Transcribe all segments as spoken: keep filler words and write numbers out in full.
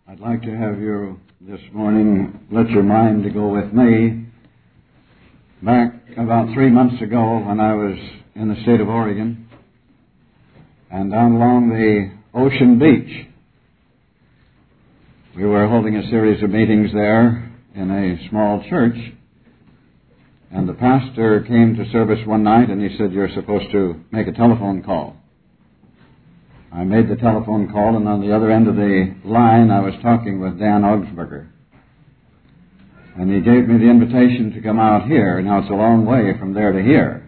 I'd like to have you this morning let your mind to go with me back about three months ago when I was in the state of Oregon and down along the Ocean Beach. We were holding a series of meetings there in a small church, and the pastor came to service one night and he said, "You're supposed to make a telephone call." I made the telephone call, and on the other end of the line I was talking with Dan Augsburger. And he gave me the invitation to come out here. Now it's a long way from there to here.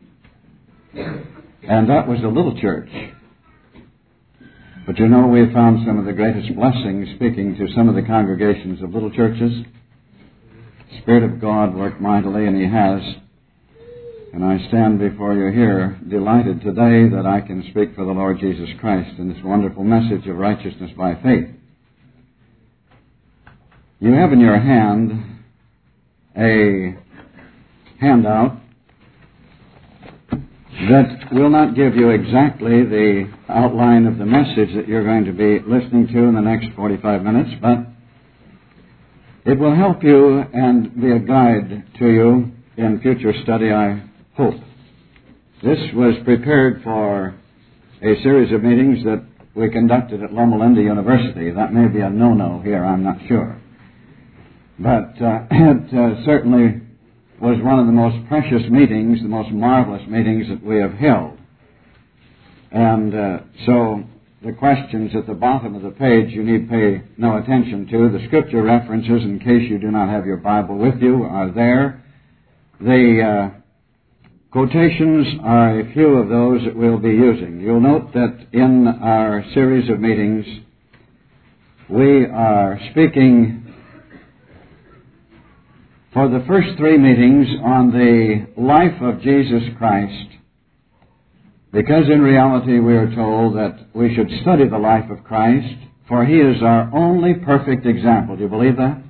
And that was a little church. But you know, we found some of the greatest blessings speaking to some of the congregations of little churches. The Spirit of God worked mightily, and He has. And I stand before you here delighted today that I can speak for the Lord Jesus Christ in this wonderful message of righteousness by faith. You have in your hand a handout that will not give you exactly the outline of the message that you're going to be listening to in the next forty-five minutes, but it will help you and be a guide to you in future study, I hope. This was prepared for a series of meetings that we conducted at Loma Linda University. That may be a no-no here, I'm not sure. But uh, it uh, certainly was one of the most precious meetings, the most marvelous meetings that we have held. And uh, so the questions at the bottom of the page you need pay no attention to. The scripture references, in case you do not have your Bible with you, are there. The uh, quotations are a few of those that we'll be using. You'll note that in our series of meetings, we are speaking for the first three meetings on the life of Jesus Christ, because in reality we are told that we should study the life of Christ, for He is our only perfect example. Do you believe that?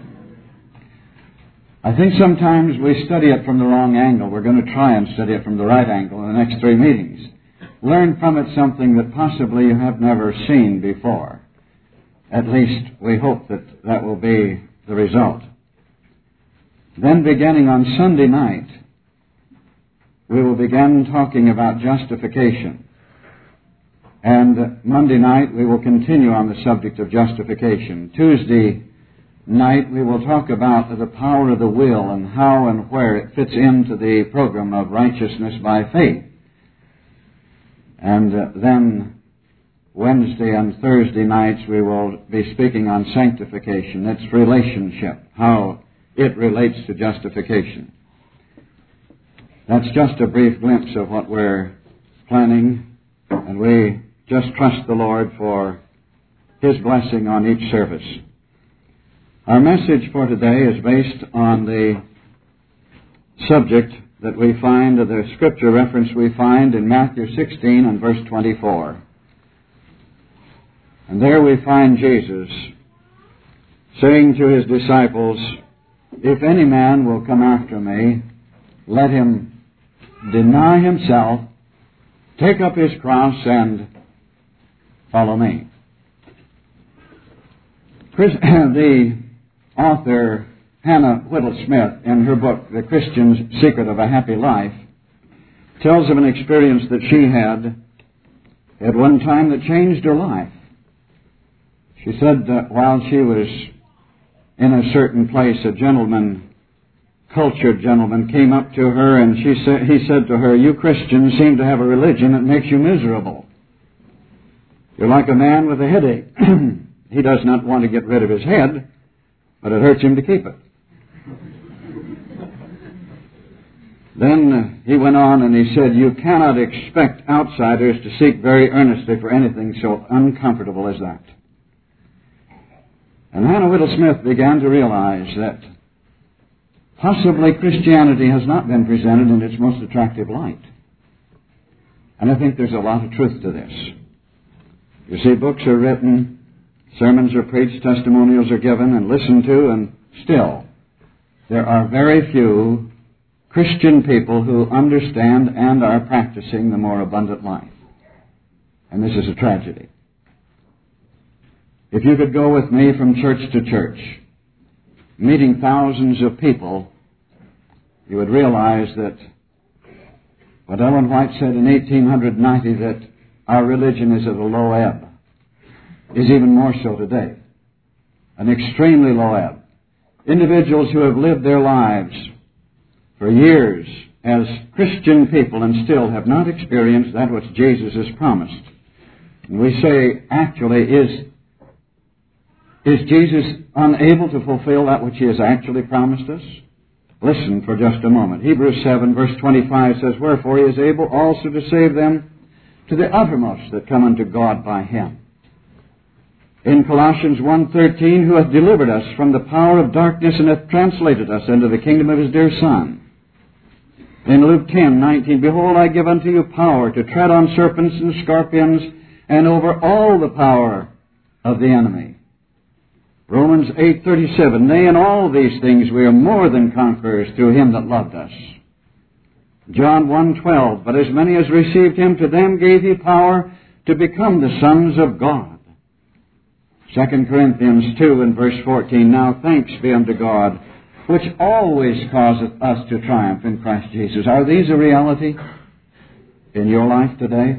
I think sometimes we study it from the wrong angle. We're going to try and study it from the right angle in the next three meetings. Learn from it something that possibly you have never seen before. At least we hope that that will be the result. Then beginning on Sunday night, we will begin talking about justification. And Monday night we will continue on the subject of justification. Tuesday night we will talk about the power of the will and how and where it fits into the program of righteousness by faith. And uh, then Wednesday and Thursday nights we will be speaking on sanctification, its relationship, how it relates to justification. That's just a brief glimpse of what we're planning, and we just trust the Lord for His blessing on each service. Our message for today is based on the subject that we find, or the scripture reference we find in Matthew sixteen and verse twenty-four. And there we find Jesus saying to His disciples, "If any man will come after me, let him deny himself, take up his cross, and follow me." Chris, the author Hannah Whittle-Smith, in her book, The Christian's Secret of a Happy Life, tells of an experience that she had at one time that changed her life. She said that while she was in a certain place, a gentleman, cultured gentleman, came up to her and she sa- he said to her, "You Christians seem to have a religion that makes you miserable. You're like a man with a headache. He does not want to get rid of his head, but it hurts him to keep it." Then uh, he went on and he said, "You cannot expect outsiders to seek very earnestly for anything so uncomfortable as that." And Hannah Whittle-Smith began to realize that possibly Christianity has not been presented in its most attractive light. And I think there's a lot of truth to this. You see, books are written, sermons are preached, testimonials are given and listened to, and still there are very few Christian people who understand and are practicing the more abundant life. And this is a tragedy. If you could go with me from church to church, meeting thousands of people, you would realize that what Ellen White said in eighteen ninety, that our religion is at a low ebb, is even more so today. An extremely low ebb. Individuals who have lived their lives for years as Christian people and still have not experienced that which Jesus has promised. And we say, actually, is, is Jesus unable to fulfill that which He has actually promised us? Listen for just a moment. Hebrews seven, verse twenty-five says, "Wherefore He is able also to save them to the uttermost that come unto God by Him." In Colossians one thirteen, "Who hath delivered us from the power of darkness and hath translated us into the kingdom of His dear Son." In Luke ten nineteen, "Behold, I give unto you power to tread on serpents and scorpions, and over all the power of the enemy." Romans eight thirty-seven, "Nay, in all these things we are more than conquerors through Him that loved us." John one twelve, "But as many as received Him, to them gave He power to become the sons of God." Second Corinthians two and verse fourteen, "Now thanks be unto God, which always causeth us to triumph in Christ Jesus." Are these a reality in your life today?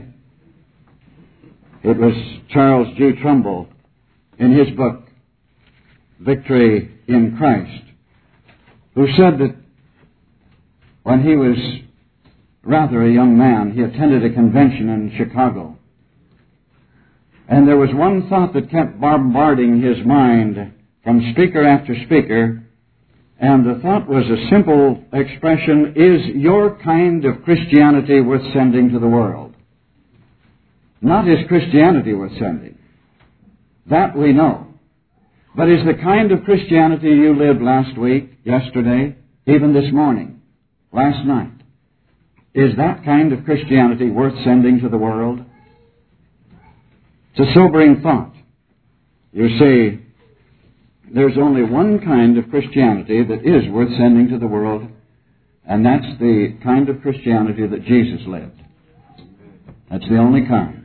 It was Charles G. Trumbull, in his book, Victory in Christ, who said that when he was rather a young man, he attended a convention in Chicago. And there was one thought that kept bombarding his mind from speaker after speaker, and the thought was a simple expression: is your kind of Christianity worth sending to the world? Not is Christianity worth sending. That we know. But is the kind of Christianity you lived last week, yesterday, even this morning, last night, is that kind of Christianity worth sending to the world? It's a sobering thought. You see, there's only one kind of Christianity that is worth sending to the world, and that's the kind of Christianity that Jesus lived. That's the only kind.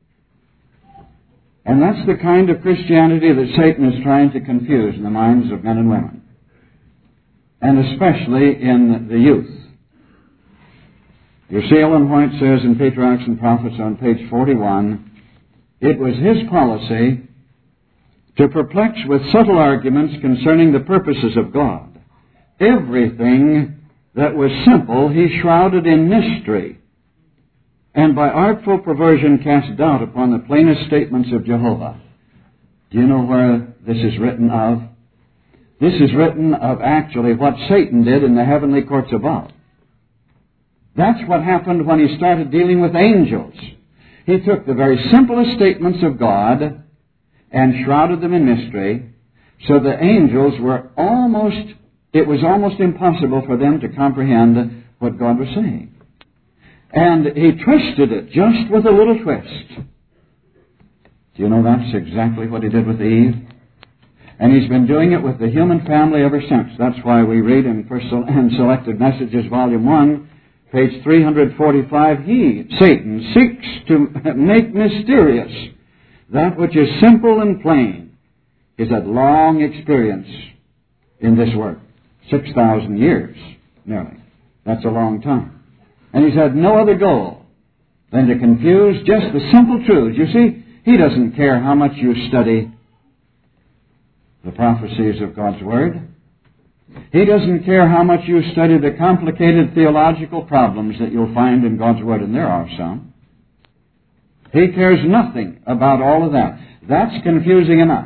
And that's the kind of Christianity that Satan is trying to confuse in the minds of men and women, and especially in the youth. You see, Ellen White says in Patriarchs and Prophets on page forty-one, "It was his policy to perplex with subtle arguments concerning the purposes of God. Everything that was simple he shrouded in mystery, and by artful perversion cast doubt upon the plainest statements of Jehovah." Do you know where this is written of? This is written of actually what Satan did in the heavenly courts above. That's what happened when he started dealing with angels. He took the very simplest statements of God and shrouded them in mystery, so the angels were almost, it was almost impossible for them to comprehend what God was saying. And he twisted it just with a little twist. Do you know that's exactly what he did with Eve? And he's been doing it with the human family ever since. That's why we read in First and Selected Messages, Volume one, page three forty-five, he, Satan, seeks to make mysterious that which is simple and plain. He's had long experience in this work. Six thousand years, nearly. That's a long time. And he's had no other goal than to confuse just the simple truths. You see, he doesn't care how much you study the prophecies of God's Word. He doesn't care how much you study the complicated theological problems that you'll find in God's Word, and there are some. He cares nothing about all of that. That's confusing enough.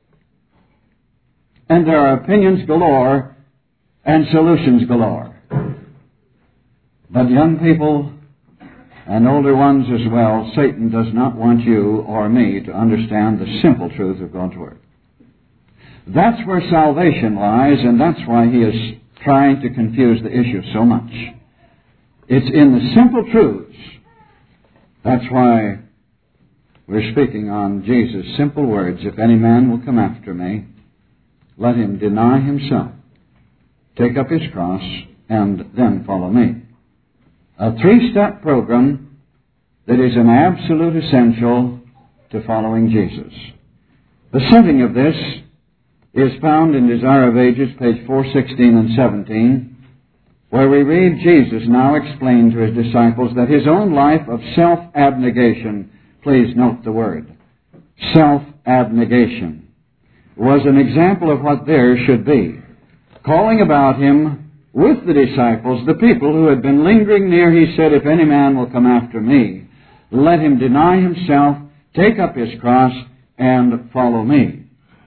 And there are opinions galore and solutions galore. But young people and older ones as well, Satan does not want you or me to understand the simple truth of God's Word. That's where salvation lies, and that's why he is trying to confuse the issue so much. It's in the simple truths. That's why we're speaking on Jesus' simple words: "If any man will come after me, let him deny himself, take up his cross, and then follow me." A three-step program that is an absolute essential to following Jesus. The setting of this is found in Desire of Ages, page four sixteen and seventeen, where we read Jesus now explain to his disciples that his own life of self-abnegation, please note the word, self-abnegation, was an example of what theirs should be. Calling about him with the disciples, the people who had been lingering near, he said, "If any man will come after me, let him deny himself, take up his cross, and follow me."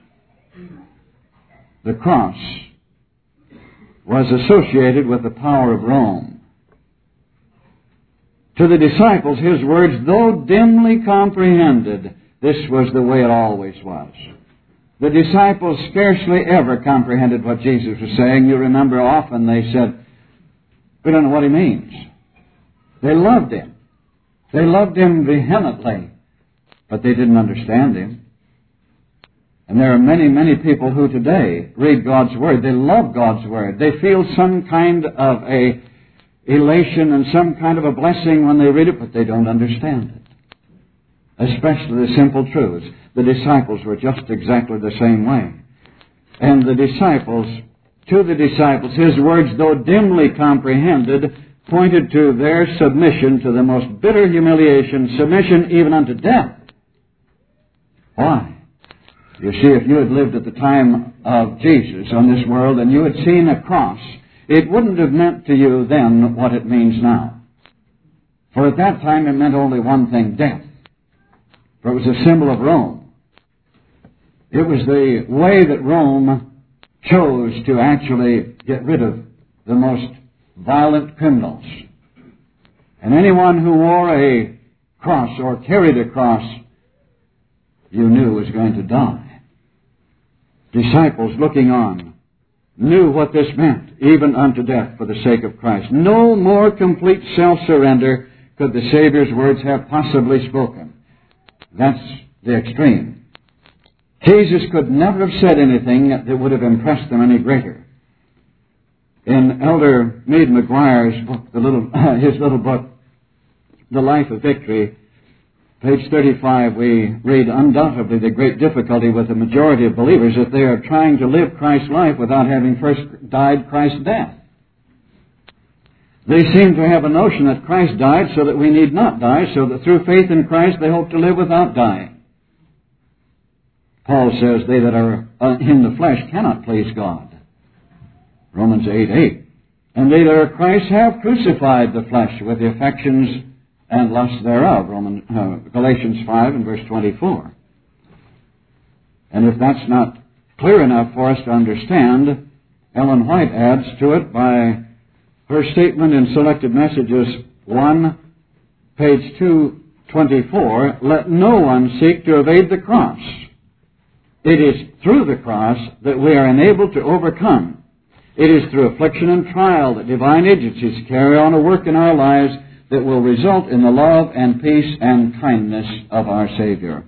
The cross was associated with the power of Rome. To the disciples, his words, though dimly comprehended, this was the way it always was. The disciples scarcely ever comprehended what Jesus was saying. You remember often they said, "We don't know what he means." They loved him. They loved him vehemently, but they didn't understand him. And there are many, many people who today read God's Word. They love God's Word. They feel some kind of a elation and some kind of a blessing when they read it, but they don't understand it. Especially the simple truths. The disciples were just exactly the same way. And the disciples, to the disciples, his words, though dimly comprehended, pointed to their submission to the most bitter humiliation, submission even unto death. Why? You see, if you had lived at the time of Jesus on this world and you had seen a cross, it wouldn't have meant to you then what it means now. For at that time it meant only one thing, death. For it was a symbol of Rome. It was the way that Rome chose to actually get rid of the most violent criminals. And anyone who wore a cross or carried a cross, you knew was going to die. Disciples looking on knew what this meant, even unto death for the sake of Christ. No more complete self-surrender could the Savior's words have possibly spoken. That's the extreme. Jesus could never have said anything that would have impressed them any greater. In Elder Meade McGuire's book, the little, his little book, The Life of Victory, page thirty-five, we read, undoubtedly the great difficulty with the majority of believers is that they are trying to live Christ's life without having first died Christ's death. They seem to have a notion that Christ died so that we need not die, so that through faith in Christ they hope to live without dying. Paul says they that are in the flesh cannot please God. Romans eight eight. And they that are Christ have crucified the flesh with the affections and lusts thereof. Romans, uh, Galatians five and verse twenty-four. And if that's not clear enough for us to understand, Ellen White adds to it by her statement in Selected Messages one, page two twenty-four, let no one seek to evade the cross. It is through the cross that we are enabled to overcome. It is through affliction and trial that divine agencies carry on a work in our lives that will result in the love and peace and kindness of our Savior.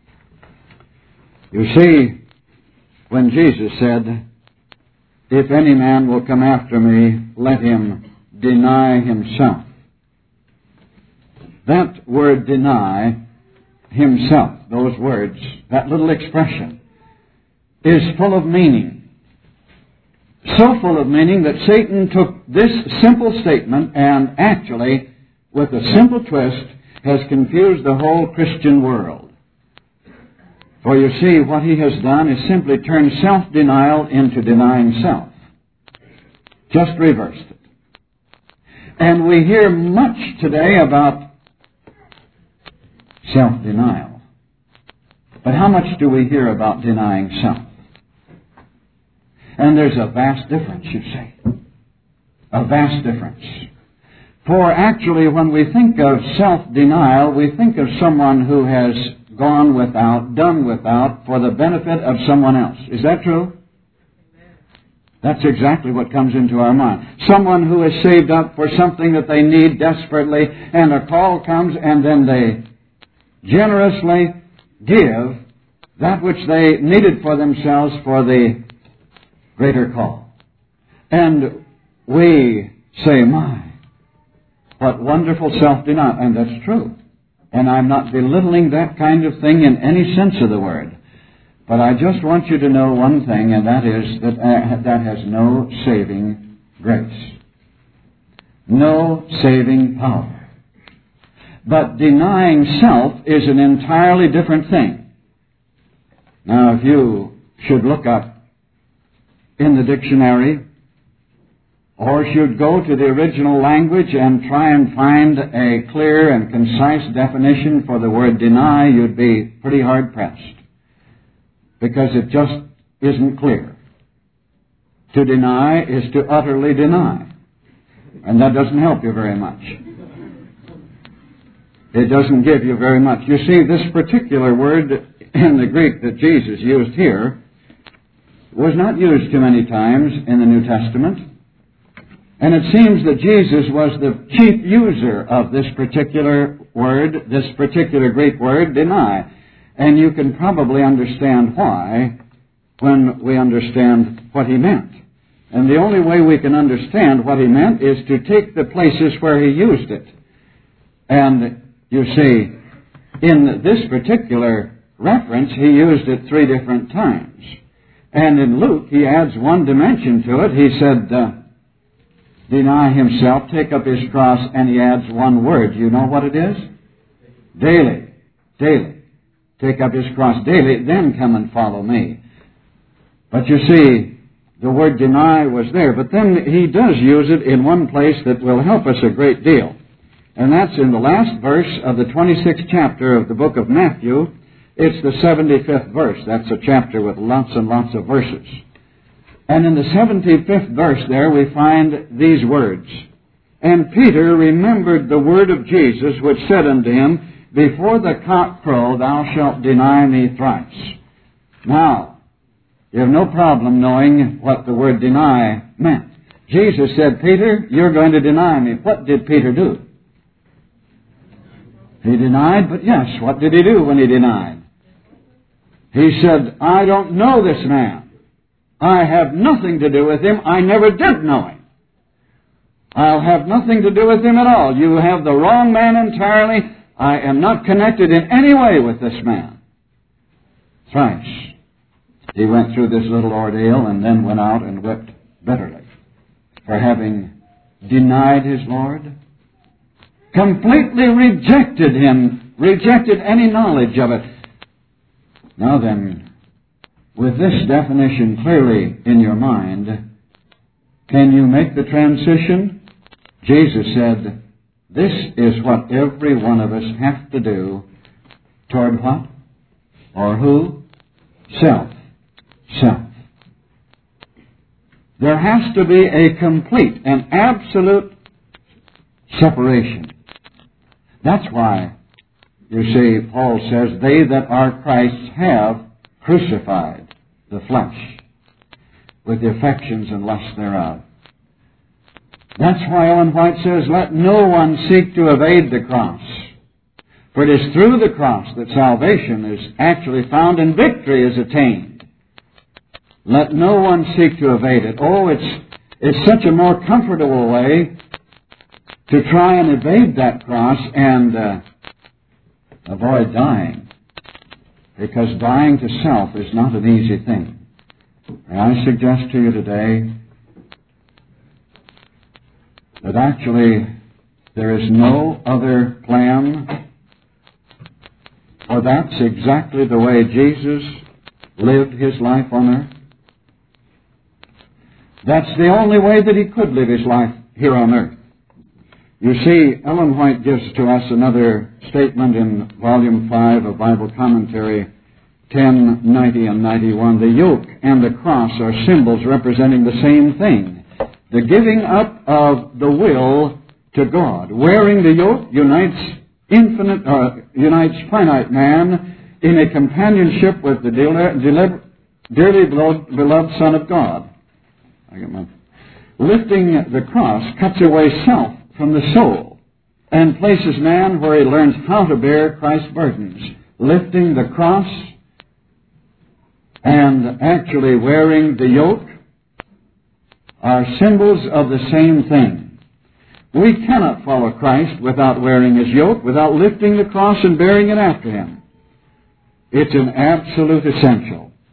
You see, when Jesus said, if any man will come after me, let him deny himself. That word deny himself, those words, that little expression, is full of meaning. So full of meaning that Satan took this simple statement and actually, with a simple twist, has confused the whole Christian world. For you see, what he has done is simply turned self-denial into denying self. Just reversed it. And we hear much today about self-denial. But how much do we hear about denying self? And there's a vast difference, you say. A vast difference. For actually, when we think of self-denial, we think of someone who has gone without, done without, for the benefit of someone else. Is that true? That's exactly what comes into our mind. Someone who is saved up for something that they need desperately, and a call comes, and then they generously give that which they needed for themselves for the greater call. And we say, my, what wonderful self-denial. And that's true. And I'm not belittling that kind of thing in any sense of the word. But I just want you to know one thing, and that is that uh, that has no saving grace. No saving power. But denying self is an entirely different thing. Now, if you should look up in the dictionary, or should go to the original language and try and find a clear and concise definition for the word deny, you'd be pretty hard-pressed, because it just isn't clear. To deny is to utterly deny, and that doesn't help you very much. It doesn't give you very much. You see, this particular word in the Greek that Jesus used here was not used too many times in the New Testament. And it seems that Jesus was the chief user of this particular word, this particular Greek word, deny. And you can probably understand why when we understand what he meant. And the only way we can understand what he meant is to take the places where he used it. And you see, in this particular reference, he used it three different times. And in Luke, he adds one dimension to it. He said, uh, deny himself, take up his cross, and he adds one word. You know what it is? Daily. Daily. Take up his cross daily, then come and follow me. But you see, the word deny was there. But then he does use it in one place that will help us a great deal. And that's in the last verse of the twenty-sixth chapter of the book of Matthew. It's the seventy-fifth verse. That's a chapter with lots and lots of verses. And in the seventy-fifth verse there we find these words. And Peter remembered the word of Jesus, which said unto him, before the cock crow thou shalt deny me thrice. Now, you have no problem knowing what the word deny meant. Jesus said, Peter, you're going to deny me. What did Peter do? He denied, but yes, what did he do when he denied? He said, I don't know this man. I have nothing to do with him. I never did know him. I'll have nothing to do with him at all. You have the wrong man entirely. I am not connected in any way with this man. Thrice he went through this little ordeal and then went out and wept bitterly for having denied his Lord, completely rejected him, rejected any knowledge of it. Now then, with this definition clearly in your mind, can you make the transition? Jesus said, this is what every one of us has to do toward what? Or who? Self. Self. There has to be a complete and absolute separation. That's why, you see, Paul says, they that are Christ's have crucified the flesh with the affections and lusts thereof. That's why Ellen White says, let no one seek to evade the cross. For it is through the cross that salvation is actually found and victory is attained. Let no one seek to evade it. Oh, it's, it's such a more comfortable way to try and evade that cross and uh, avoid dying. Because dying to self is not an easy thing. And I suggest to you today that actually there is no other plan, for that's exactly the way Jesus lived his life on earth. That's the only way that he could live his life here on earth. You see, Ellen White gives to us another statement in Volume five of Bible Commentary ten, ninety, and ninety-one. The yoke and the cross are symbols representing the same thing. The giving up of the will to God. Wearing the yoke unites infinite, uh, unites finite man in a companionship with the dearly, dearly beloved Son of God. I get my, lifting the cross cuts away self from the soul and places man where he learns how to bear Christ's burdens. Lifting the cross and actually wearing the yoke are symbols of the same thing. We cannot follow Christ without wearing his yoke, without lifting the cross and bearing it after him. It's an absolute essential.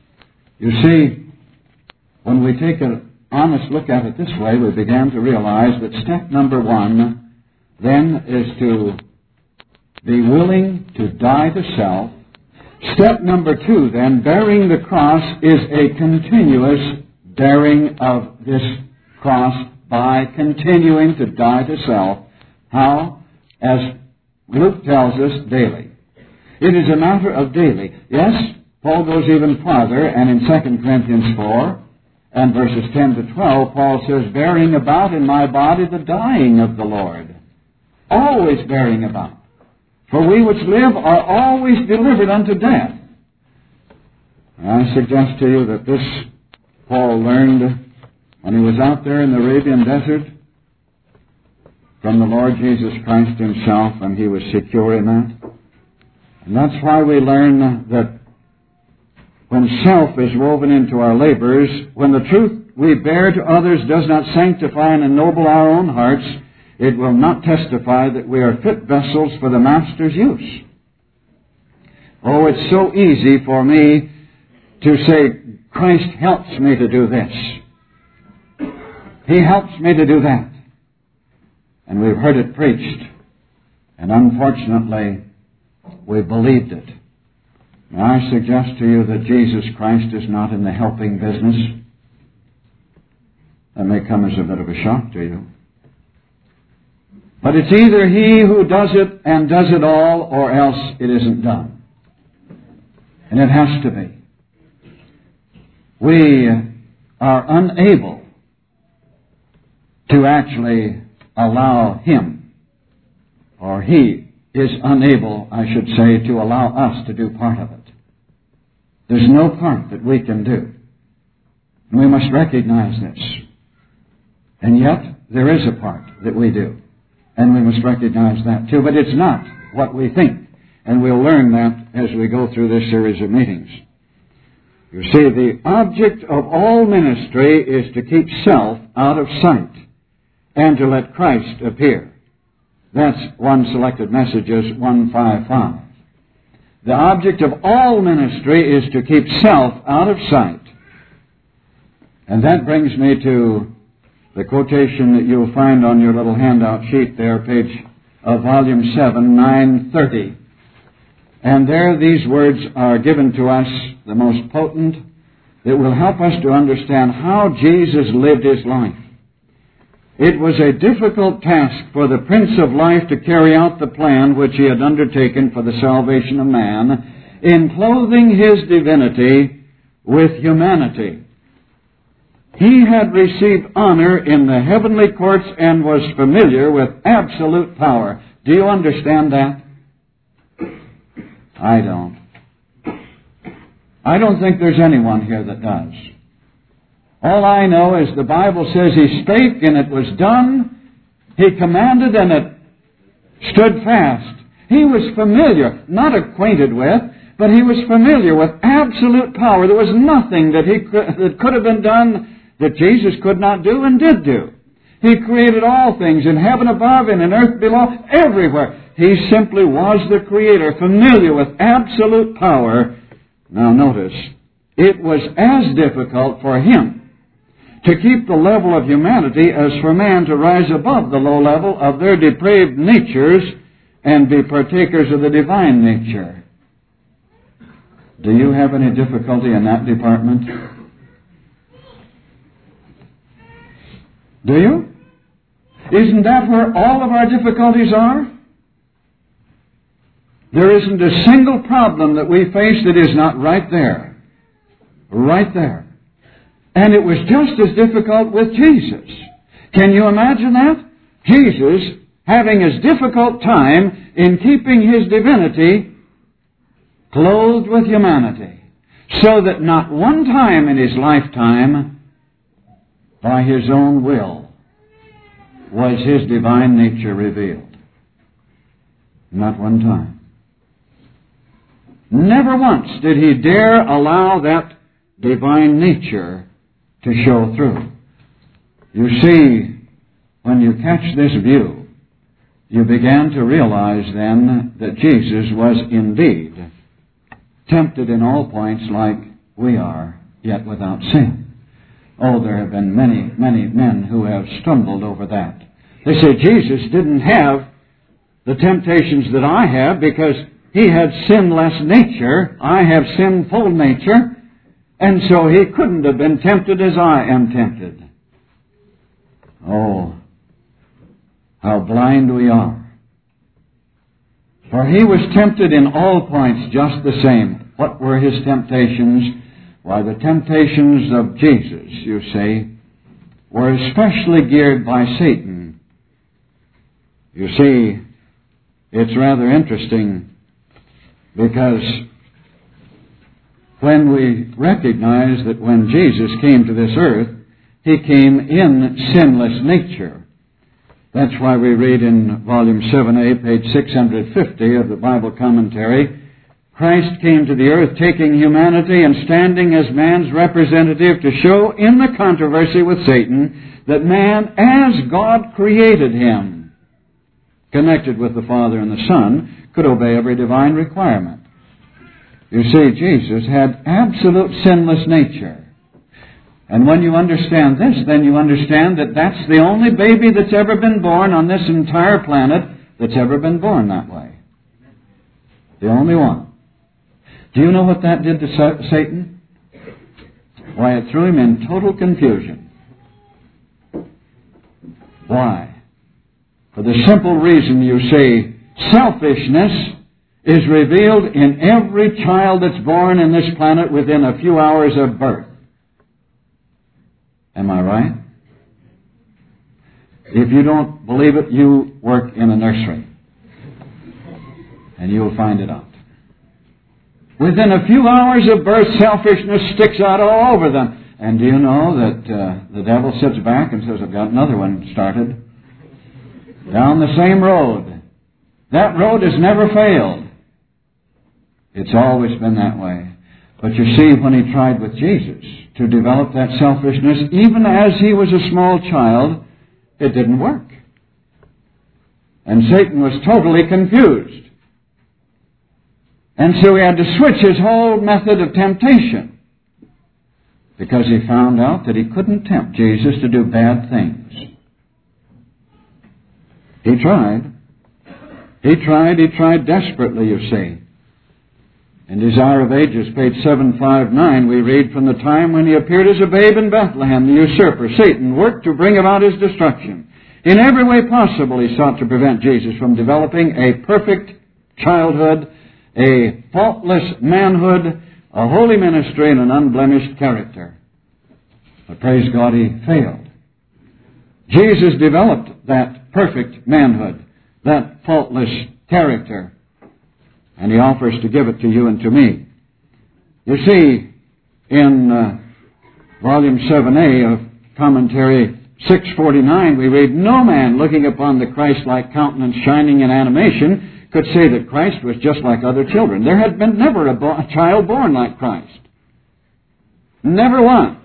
You see, when we take an honest look at it this way, we began to realize that step number one then is to be willing to die to self. Step number two, then, bearing the cross, is a continuous bearing of this cross by continuing to die to self. How? As Luke tells us, daily. It is a matter of daily. Yes, Paul goes even farther, and in Second Corinthians four and verses ten to twelve, Paul says, bearing about in my body the dying of the Lord. Always bearing about. For we which live are always delivered unto death. And I suggest to you that this Paul learned when he was out there in the Arabian desert from the Lord Jesus Christ himself, and he was secure in that. And that's why we learn that when self is woven into our labors, when the truth we bear to others does not sanctify and ennoble our own hearts, it will not testify that we are fit vessels for the Master's use. Oh, it's so easy for me to say, Christ helps me to do this. He helps me to do that. And we've heard it preached. And unfortunately, we've believed it. Now, I suggest to you that Jesus Christ is not in the helping business. That may come as a bit of a shock to you. But it's either He who does it and does it all, or else it isn't done. And it has to be. We are unable to actually allow Him, or He is unable, I should say, to allow us to do part of it. There's no part that we can do. And we must recognize this. And yet, there is a part that we do. And we must recognize that too. But it's not what we think. And we'll learn that as we go through this series of meetings. You see, the object of all ministry is to keep self out of sight and to let Christ appear. That's one Selected Messages one fifty-five. The object of all ministry is to keep self out of sight. And that brings me to the quotation that you'll find on your little handout sheet there, page of volume seven, nine thirty. And there these words are given to us, the most potent, that will help us to understand how Jesus lived His life. It was a difficult task for the Prince of Life to carry out the plan which He had undertaken for the salvation of man, in clothing His divinity with humanity. He had received honor in the heavenly courts and was familiar with absolute power. Do you understand that? I don't. I don't think there's anyone here that does. All I know is the Bible says He spake and it was done. He commanded and it stood fast. He was familiar, not acquainted with, but He was familiar with absolute power. There was nothing that he could, that could have been done that Jesus could not do and did do. He created all things in heaven above and in earth below, everywhere. He simply was the Creator, familiar with absolute power. Now notice, it was as difficult for Him to keep the level of humanity as for man to rise above the low level of their depraved natures and be partakers of the divine nature. Do you have any difficulty in that department? Do you? Isn't that where all of our difficulties are? There isn't a single problem that we face that is not right there. Right there. And it was just as difficult with Jesus. Can you imagine that? Jesus having his difficult time in keeping His divinity clothed with humanity, so that not one time in His lifetime, by His own will, was His divine nature revealed. Not one time. Never once did He dare allow that divine nature to show through. You see, when you catch this view, you began to realize then that Jesus was indeed tempted in all points like we are, yet without sin. Oh, there have been many, many men who have stumbled over that. They say Jesus didn't have the temptations that I have because he had sinless nature. I have sinful nature. And so he couldn't have been tempted as I am tempted. Oh, how blind we are. For he was tempted in all points just the same. What were his temptations? Why, the temptations of Jesus, you see, were especially geared by Satan. You see, it's rather interesting because when we recognize that when Jesus came to this earth, he came in sinless nature. That's why we read in volume seven A, page six hundred fifty of the Bible commentary, Christ came to the earth taking humanity and standing as man's representative to show in the controversy with Satan that man, as God created him, connected with the Father and the Son, could obey every divine requirement. You see, Jesus had absolute sinless nature. And when you understand this, then you understand that that's the only baby that's ever been born on this entire planet that's ever been born that way. The only one. Do you know what that did to Satan? Why, it threw him in total confusion. Why? For the simple reason, you see, selfishness is revealed in every child that's born in this planet within a few hours of birth. Am I right? If you don't believe it, you work in a nursery. And you'll find it out. Within a few hours of birth, selfishness sticks out all over them. And do you know that uh, the devil sits back and says, I've got another one started. Down the same road. That road has never failed. It's always been that way. But you see, when he tried with Jesus to develop that selfishness, even as he was a small child, it didn't work. And Satan was totally confused. And so he had to switch his whole method of temptation, because he found out that he couldn't tempt Jesus to do bad things. He tried. He tried, he tried desperately, you see. In Desire of Ages, page seven fifty-nine, we read, from the time when he appeared as a babe in Bethlehem, the usurper, Satan, worked to bring about his destruction. In every way possible, he sought to prevent Jesus from developing a perfect childhood, a faultless manhood, a holy ministry, and an unblemished character. But praise God, he failed. Jesus developed that perfect manhood, that faultless character, and he offers to give it to you and to me. You see, in uh, volume seven A of commentary six forty-nine, we read, no man looking upon the Christ-like countenance shining in animation could say that Christ was just like other children. There had been never a, bo- a child born like Christ. Never one.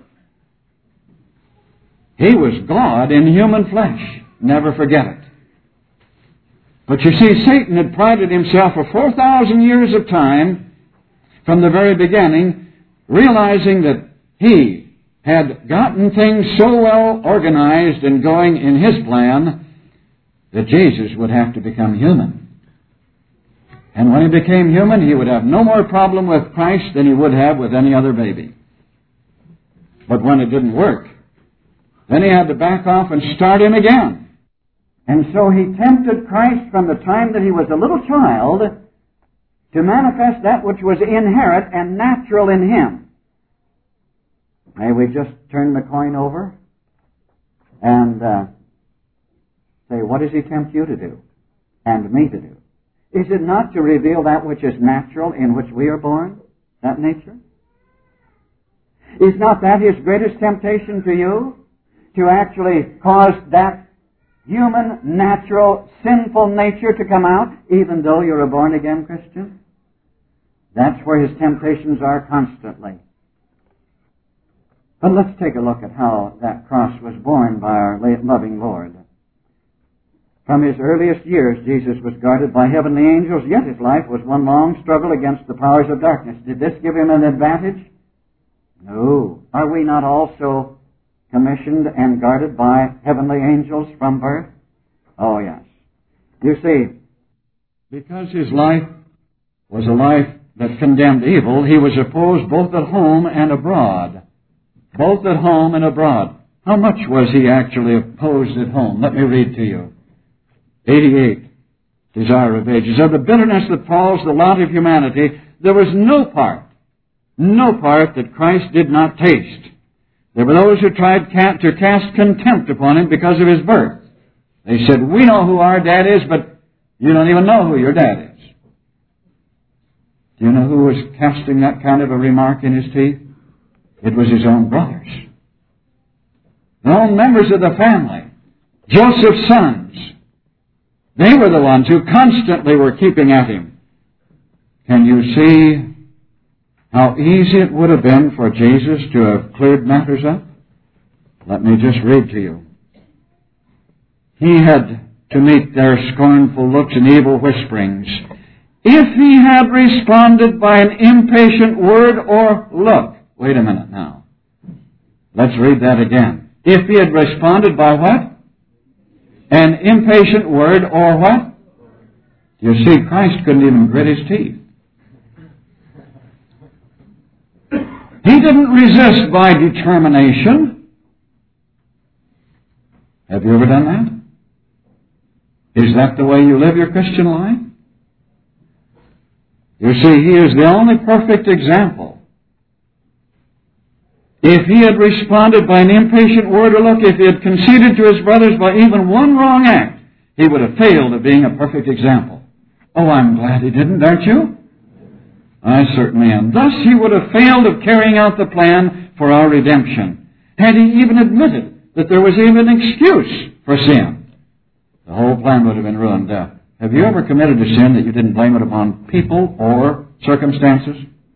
He was God in human flesh. Never forget it. But you see, Satan had prided himself for four thousand years of time from the very beginning, realizing that he had gotten things so well organized and going in his plan that Jesus would have to become human. And when he became human, he would have no more problem with Christ than he would have with any other baby. But when it didn't work, then he had to back off and start him again. And so he tempted Christ from the time that he was a little child to manifest that which was inherent and natural in him. May we just turn the coin over and uh, say, what does he tempt you to do and me to do? Is it not to reveal that which is natural in which we are born, that nature? Is not that his greatest temptation to you? To actually cause that human, natural, sinful nature to come out, even though you're a born-again Christian? That's where his temptations are constantly. But let's take a look at how that cross was borne by our loving Lord. From his earliest years, Jesus was guarded by heavenly angels, yet his life was one long struggle against the powers of darkness. Did this give him an advantage? No. Are we not also commissioned and guarded by heavenly angels from birth? Oh, yes. You see, because his life was a life that condemned evil, he was opposed both at home and abroad. Both at home and abroad. How much was he actually opposed at home? Let me read to you. eighty-eight, Desire of Ages. Of the bitterness that falls the lot of humanity, there was no part, no part that Christ did not taste. There were those who tried to cast contempt upon him because of his birth. They said, we know who our dad is, but you don't even know who your dad is. Do you know who was casting that kind of a remark in his teeth? It was his own brothers. The own members of the family. Joseph's sons. They were the ones who constantly were keeping at him. Can you see how easy it would have been for Jesus to have cleared matters up? Let me just read to you. He had to meet their scornful looks and evil whisperings. If he had responded by an impatient word or look. Wait a minute now. Let's read that again. If he had responded by what? An impatient word or what? You see, Christ couldn't even grit his teeth. He didn't resist by determination. Have you ever done that? Is that the way you live your Christian life? You see, he is the only perfect example. If he had responded by an impatient word or look, if he had conceded to his brothers by even one wrong act, he would have failed of being a perfect example. Oh, I'm glad he didn't, aren't you? I certainly am. Thus, he would have failed of carrying out the plan for our redemption, had he even admitted that there was even an excuse for sin. The whole plan would have been ruined. Uh, have you ever committed a sin that you didn't blame it upon people or circumstances?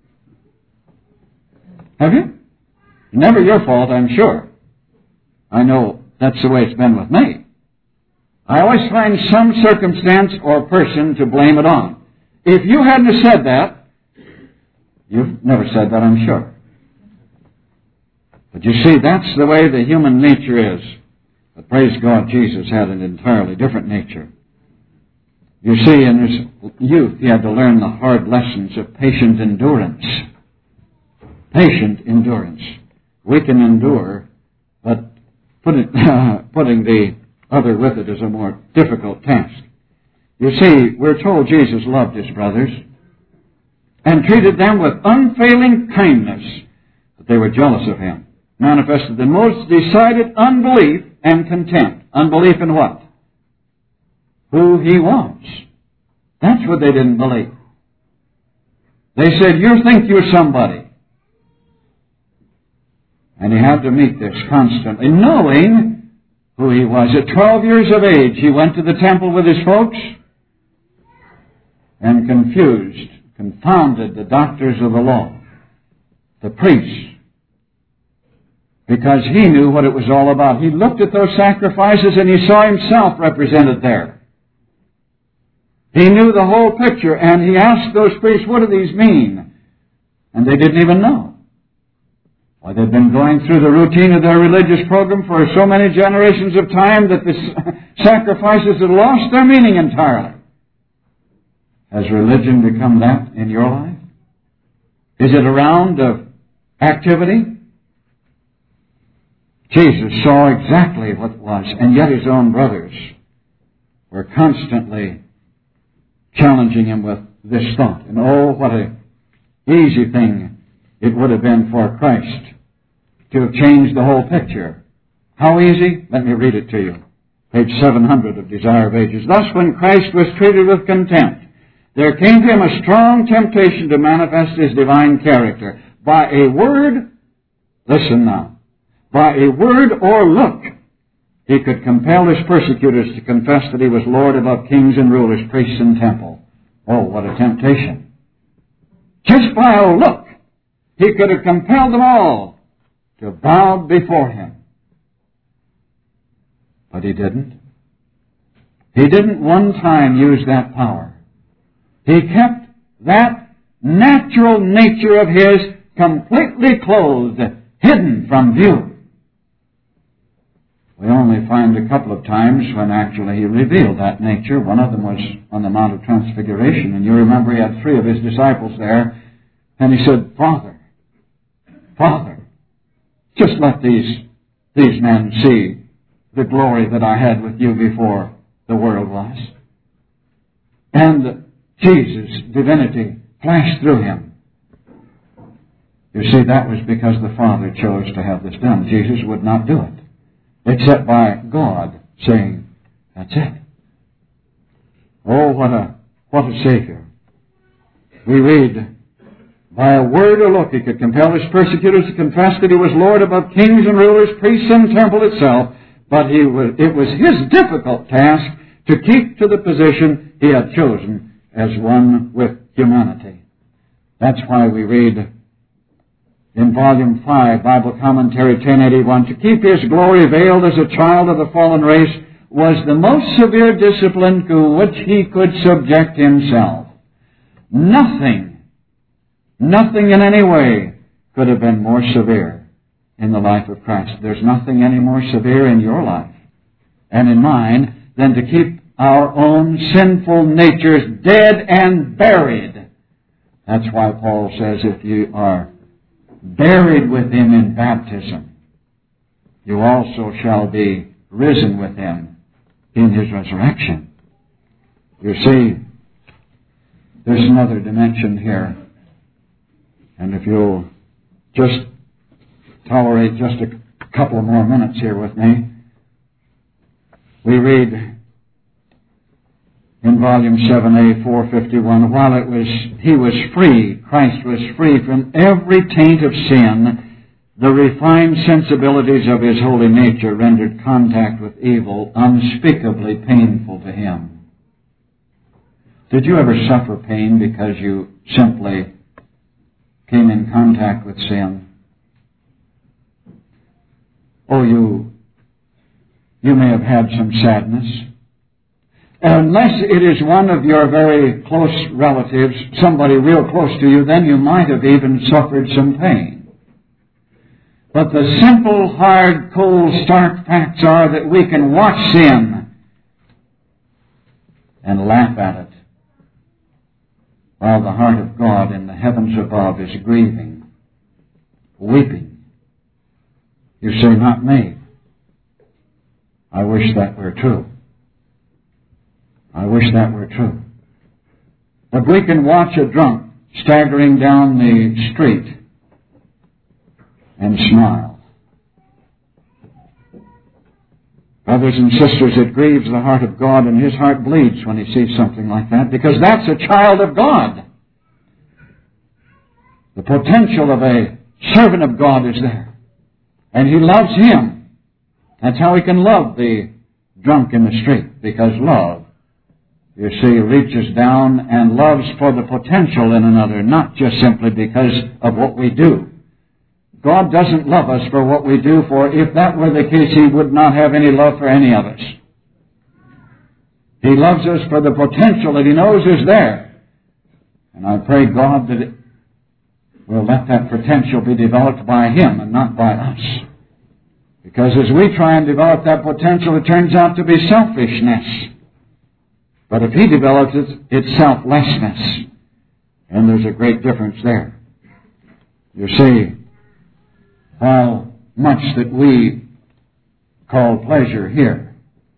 Have you? Never your fault, I'm sure. I know that's the way it's been with me. I always find some circumstance or person to blame it on. If you hadn't said that, you've never said that, I'm sure. But you see, that's the way the human nature is. But praise God, Jesus had an entirely different nature. You see, in his youth, he had to learn the hard lessons of patient endurance. Patient endurance. We can endure, but put it, uh, putting the other with it is a more difficult task. You see, we're told Jesus loved his brothers and treated them with unfailing kindness, but they were jealous of him, manifested the most decided unbelief and contempt. Unbelief in what? Who he was. That's what they didn't believe. They said, you think you're somebody. And he had to meet this constantly, knowing who he was. At twelve years of age, he went to the temple with his folks and confused, confounded the doctors of the law, the priests, because he knew what it was all about. He looked at those sacrifices and he saw himself represented there. He knew the whole picture, and he asked those priests, what do these mean? And they didn't even know. Why, they've been going through the routine of their religious program for so many generations of time that the sacrifices have lost their meaning entirely. Has religion become that in your life? Is it a round of activity? Jesus saw exactly what it was, and yet his own brothers were constantly challenging him with this thought. And oh, what an easy thing it would have been for Christ to have changed the whole picture. How easy? Let me read it to you. Page seven hundred of Desire of Ages. Thus, when Christ was treated with contempt, there came to him a strong temptation to manifest his divine character. By a word, listen now, by a word or look, he could compel his persecutors to confess that he was Lord above kings and rulers, priests and temple. Oh, what a temptation. Just by a look, he could have compelled them all to bow before him. But he didn't. He didn't one time use that power. He kept that natural nature of his completely clothed, hidden from view. We only find a couple of times when actually he revealed that nature. One of them was on the Mount of Transfiguration, and you remember he had three of his disciples there, and he said, Father, Father, just let these, these men see the glory that I had with you before the world was. And Jesus' divinity flashed through him. You see, that was because the Father chose to have this done. Jesus would not do it, except by God saying, that's it. Oh, what a, what a Savior. We read, by a word or look he could compel his persecutors to confess that he was Lord above kings and rulers, priests and temple itself, but he was, it was his difficult task to keep to the position he had chosen as one with humanity. That's why we read in Volume five, Bible Commentary ten eighty-one, to keep his glory veiled as a child of the fallen race was the most severe discipline to which he could subject himself. Nothing, nothing in any way could have been more severe in the life of Christ. There's nothing any more severe in your life and in mine than to keep our own sinful natures dead and buried. That's why Paul says if you are buried with him in baptism, you also shall be risen with him in his resurrection. You see, there's another dimension here. And if you'll just tolerate just a couple more minutes here with me, we read in Volume seven A, four fifty-one, while it was he was free, Christ was free from every taint of sin, the refined sensibilities of his holy nature rendered contact with evil unspeakably painful to him. Did you ever suffer pain because you simply came in contact with sin? Oh, you, you may have had some sadness. Unless it is one of your very close relatives, somebody real close to you, then you might have even suffered some pain. But the simple, hard, cold, stark facts are that we can watch sin and laugh at it, while the heart of God in the heavens above is grieving, weeping. You say, not me. I wish that were true. I wish that were true. But we can watch a drunk staggering down the street and smile. Brothers and sisters, it grieves the heart of God, and his heart bleeds when he sees something like that, because that's a child of God. The potential of a servant of God is there. And he loves him. That's how he can love the drunk in the street, because love, you see, reaches down and loves for the potential in another, not just simply because of what we do. God doesn't love us for what we do, for if that were the case, he would not have any love for any of us. He loves us for the potential that he knows is there. And I pray God that it will let that potential be developed by him and not by us. Because as we try and develop that potential, it turns out to be selfishness. But if he develops it, it's selflessness. And there's a great difference there. You see, while much that we call pleasure here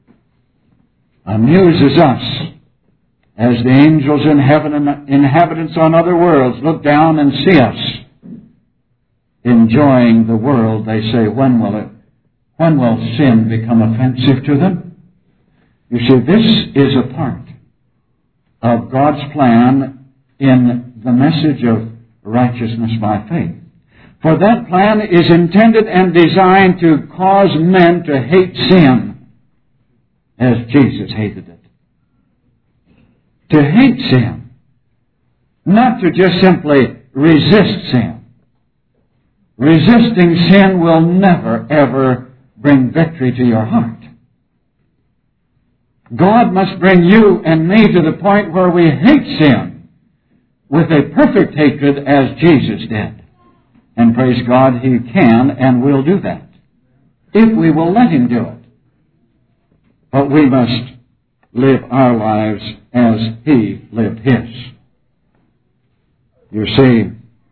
amuses us, as the angels in heaven and inhabitants on other worlds look down and see us enjoying the world, they say, when will it, when will sin become offensive to them? You see, this is a part of God's plan in the message of righteousness by faith. For that plan is intended and designed to cause men to hate sin as Jesus hated it. To hate sin. Not to just simply resist sin. Resisting sin will never, ever bring victory to your heart. God must bring you and me to the point where we hate sin with a perfect hatred as Jesus did. And praise God, He can and will do that, if we will let Him do it. But we must live our lives as He lived His. You see,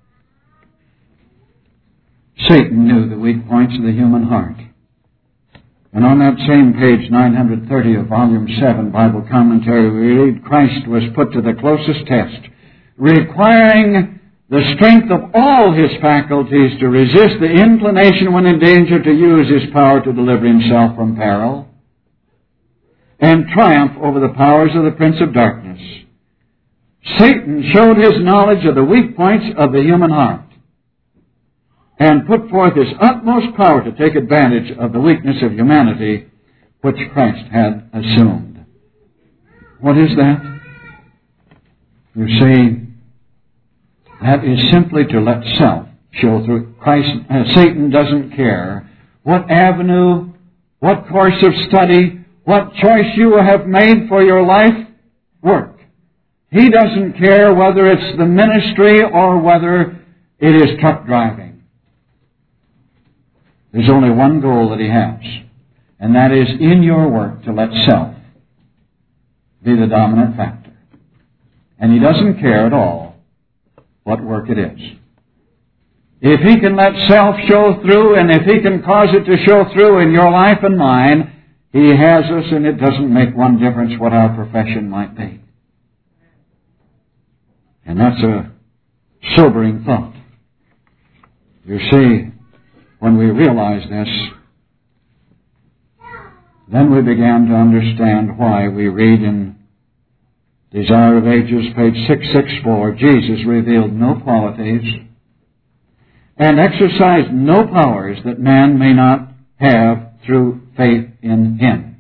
Satan knew the weak points of the human heart. And on that same page, nine thirty of Volume seven, Bible Commentary, we read, Christ was put to the closest test, requiring the strength of all His faculties to resist the inclination when in danger to use His power to deliver Himself from peril and triumph over the powers of the Prince of Darkness. Satan showed his knowledge of the weak points of the human heart and put forth his utmost power to take advantage of the weakness of humanity which Christ had assumed. What is that? You see, that is simply to let self show through. Christ, uh, Satan doesn't care what avenue, what course of study, what choice you have made for your life work. He doesn't care whether it's the ministry or whether it is truck driving. There's only one goal that he has, and that is in your work to let self be the dominant factor. And he doesn't care at all what work it is. If he can let self show through, and if he can cause it to show through in your life and mine, he has us, and it doesn't make one difference what our profession might be. And that's a sobering thought. You see, when we realize this, then we began to understand why we read in Desire of Ages, page six sixty-four, Jesus revealed no qualities and exercised no powers that man may not have through faith in Him.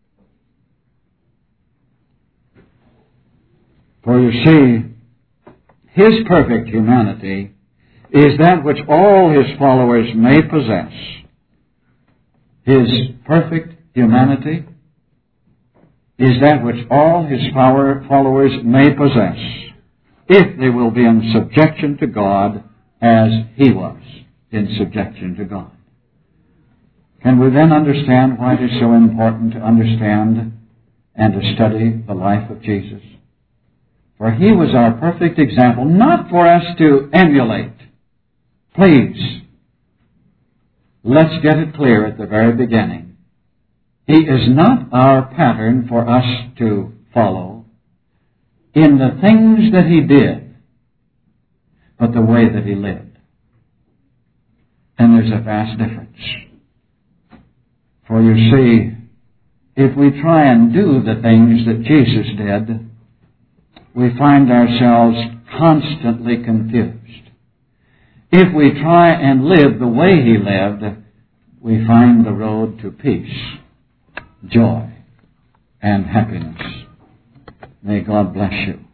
For you see, His perfect humanity is that which all His followers may possess. His perfect humanity is that which all His followers may possess, if they will be in subjection to God as He was in subjection to God. Can we then understand why it is so important to understand and to study the life of Jesus? For He was our perfect example, not for us to emulate. Please, let's get it clear at the very beginning. He is not our pattern for us to follow in the things that He did, but the way that He lived. And there's a vast difference. For you see, if we try and do the things that Jesus did, we find ourselves constantly confused. If we try and live the way He lived, we find the road to peace, joy, and happiness. May God bless you.